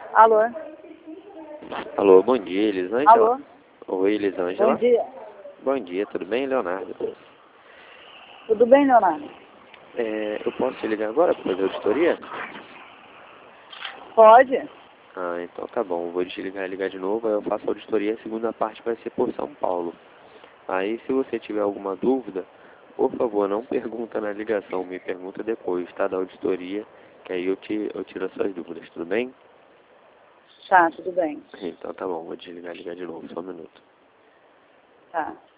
Alô? Alô, bom dia, Elisângela. Alô? Oi, Elisângela. Bom dia. Bom dia, tudo bem, Leonardo? Tudo bem, Leonardo? Eu posso te ligar agora para fazer auditoria? Pode? Ah, então tá bom, vou desligar e ligar de novo, aí eu faço a auditoria, a segunda parte vai ser por São Paulo. Aí, se você tiver alguma dúvida, por favor, não pergunta na ligação, me pergunta depois, tá, da auditoria, que aí eu tiro as suas dúvidas, tudo bem? Tá, tudo bem. Então tá bom, vou desligar e ligar de novo, só um minuto. Tá.